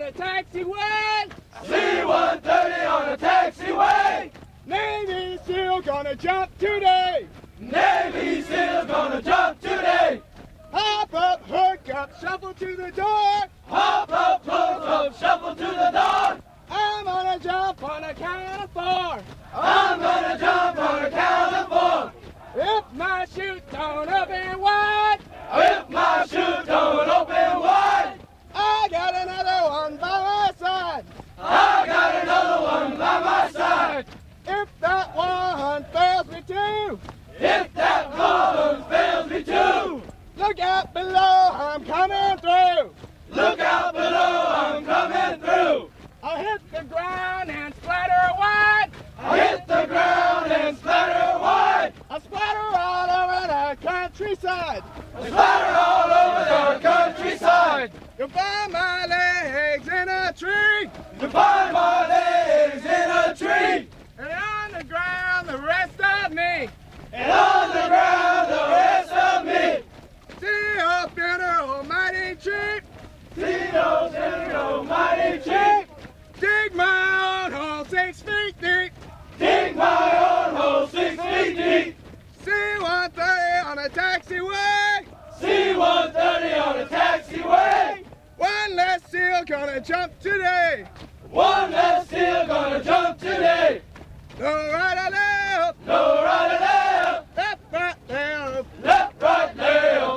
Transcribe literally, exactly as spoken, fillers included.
a taxiway. C one thirty on a taxiway. Navy SEAL gonna jump today. Navy SEAL gonna jump today. Hop up, hook up, shuffle to the door. Hop up, hook up, shuffle to the door. I'm gonna jump on a count of four. I'm gonna jump on a count of four. If my chute don't open wide, If my chute don't open wide, I got another one by my side. I got another one by my side. If that one fails me too, If that one fails me too, look out below, I'm coming through. look out below, I'm coming through. I'll hit the ground and splatter wide. I hit the ground and splatter wide. I splatter all over the countryside. I splatter all over the countryside. You'll find my legs in a tree. To find my legs in a tree. And on the ground, the rest of me. And on the ground, the rest of me. See up in her almighty tree. Tito's in the almighty tree. Dig my own hole six feet deep. Dig my own hole six feet deep. C one thirty on a taxiway. C one thirty on a taxiway. One less SEAL gonna jump today. One less SEAL gonna jump today. No right or left. No right or left.